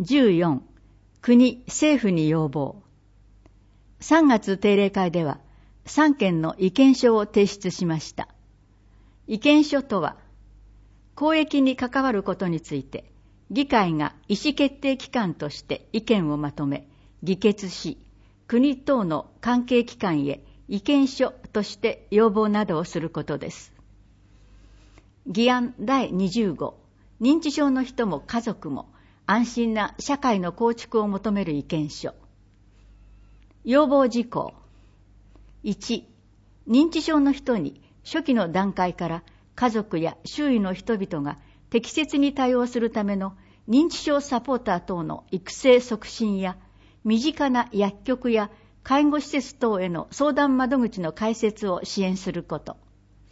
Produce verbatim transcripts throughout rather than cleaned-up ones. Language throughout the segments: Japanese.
じゅうよん、国・政府に要望。さんがつ定例会ではさんけんの意見書を提出しました。意見書とは、公益に関わることについて、議会が意思決定機関として意見をまとめ、議決し、国等の関係機関へ意見書として要望などをすることです。議案だいにじゅうご、認知症の人も家族も安心な社会の構築を求める意見書。要望事項。いち、認知症の人に初期の段階から家族や周囲の人々が適切に対応するための認知症サポーター等の育成促進や、身近な薬局や介護施設等への相談窓口の開設を支援すること。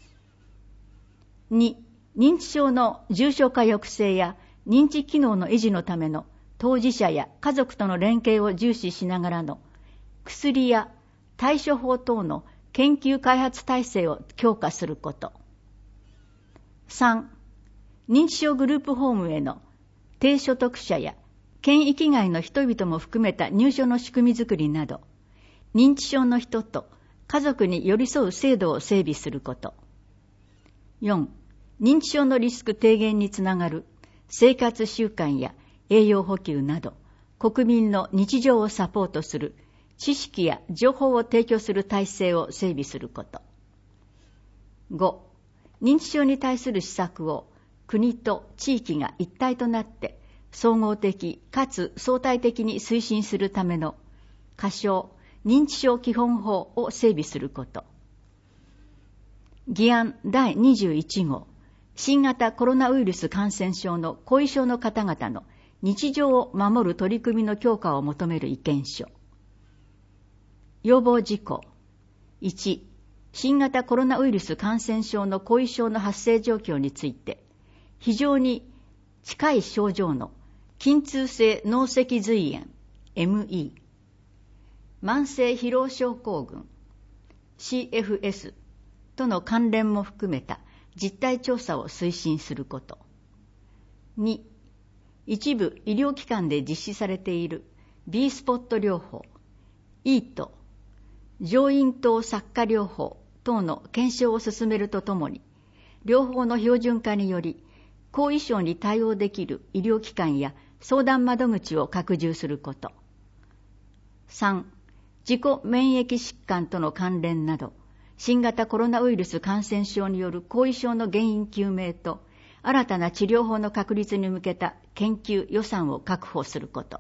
に、認知症の重症化抑制や認知機能の維持のための当事者や家族との連携を重視しながらの薬や対処法等の研究開発体制を強化すること。さん、認知症グループホームへの低所得者や県域外の人々も含めた入所の仕組みづくりなど、認知症の人と家族に寄り添う制度を整備すること。よん、認知症のリスク低減につながる生活習慣や栄養補給など、国民の日常をサポートする知識や情報を提供する体制を整備すること。ご、認知症に対する施策を国と地域が一体となって総合的かつ相対的に推進するための仮称認知症基本法を整備すること。議案だいにじゅういち号、新型コロナウイルス感染症の後遺症の方々の日常を守る取り組みの強化を求める意見書。要望事項。いち、新型コロナウイルス感染症の後遺症の発生状況について、非常に近い症状の筋痛性脳脊髄炎 エムイー、慢性疲労症候群 シーエフエス との関連も含めた実態調査を推進すること。に、一部医療機関で実施されている B スポット療法、イート、上咽頭擦過療法等の検証を進めるとともに、療法の標準化により、後遺症に対応できる医療機関や相談窓口を拡充すること。さん、自己免疫疾患との関連など、新型コロナウイルス感染症による後遺症の原因究明と、新たな治療法の確立に向けた研究予算を確保すること。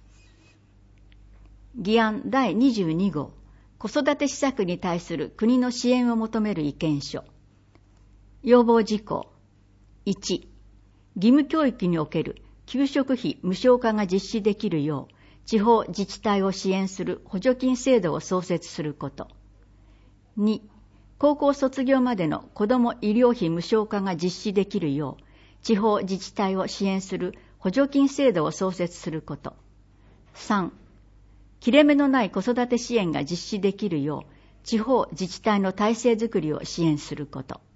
議案だいにじゅうに号、子育て施策に対する国の支援を求める意見書。要望事項。いち、義務教育における給食費無償化が実施できるよう、地方自治体を支援する補助金制度を創設すること。に、高校卒業までの子ども医療費無償化が実施できるよう、地方自治体を支援する補助金制度を創設すること。さん、切れ目のない子育て支援が実施できるよう、地方自治体の体制づくりを支援すること。